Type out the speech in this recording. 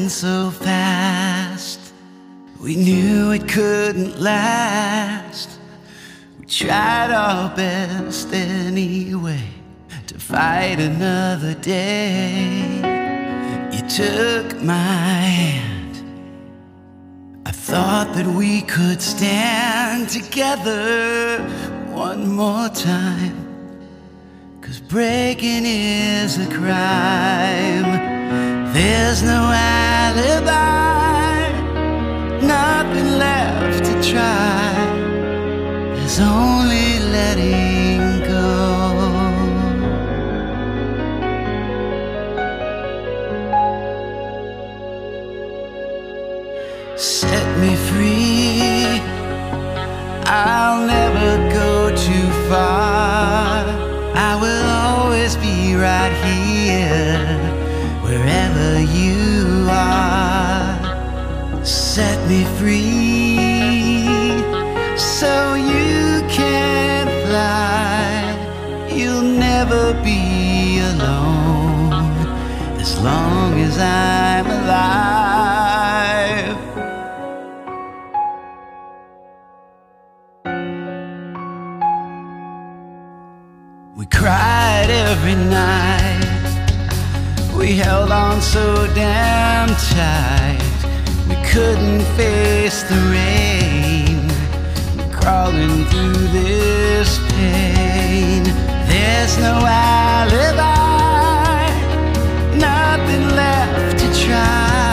passing so fast. We knew it couldn't last. We tried our best anyway to fight another day. You took my hand. I thought that we could stand together one more time, 'cause breaking is a crime. There's no alibi, nothing left to try. There's only letting go. Set me free, I'll never go too far. I will always be right here, wherever you are. Set me free, so you can fly. You'll never be alone, as long as I'm alive. We cried every night, we held on so damn tight. We couldn't face the rain, crawling through this pain. There's no alibi, nothing left to try.